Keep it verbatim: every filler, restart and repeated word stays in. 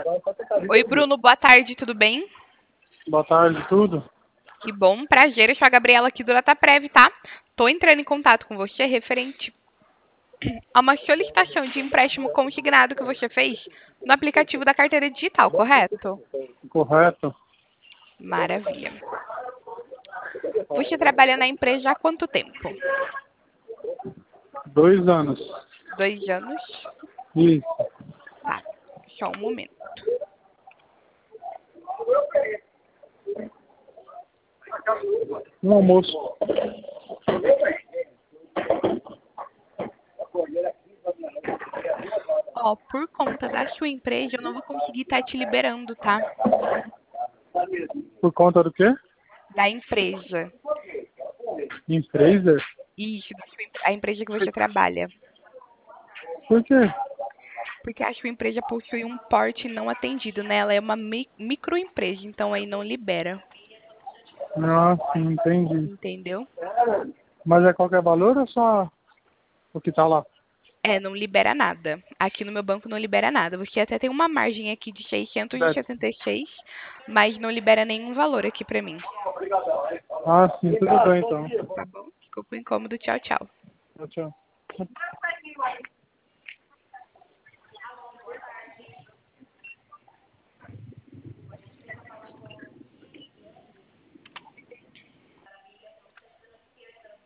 Oi, Bruno, boa tarde, tudo bem? Boa tarde, tudo? Que bom, prazer, eu sou a Gabriela aqui do Dataprev, tá? Tô entrando em contato com você referente a uma solicitação de empréstimo consignado que você fez no aplicativo da carteira digital, correto? Correto? Maravilha. Você trabalha na empresa há quanto tempo? Dois anos. Dois anos? Isso. Tá, só um momento. Um almoço. Ó, por conta da sua empresa, eu não vou conseguir estar te liberando, tá? Por conta do quê? Da empresa. Em Fraser? Isso, da sua, em- a empresa que você trabalha. Por quê? Porque a sua empresa possui um porte não atendido, né? Ela é uma mi- microempresa, então aí não libera, Ah, sim, entendi. entendeu? Mas é qualquer valor ou só o que tá lá? É, não libera nada. Aqui no meu banco não libera nada. Você até tem uma margem aqui de seiscentos e Certo. setenta e seis, mas não libera nenhum valor aqui pra mim. Ah, sim, tudo bem então. Tá bom? Ficou com incômodo. Tchau, tchau. Tchau, tchau.